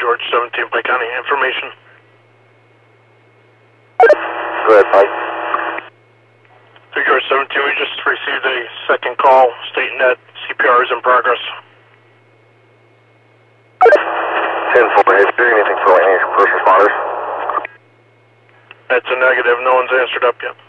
George 17, Pike County. Information. Go ahead, Pike. To George 17, we just received a second call stating that CPR is in progress. 10-4, is there anything for any first responders? That's a negative. No one's answered up yet.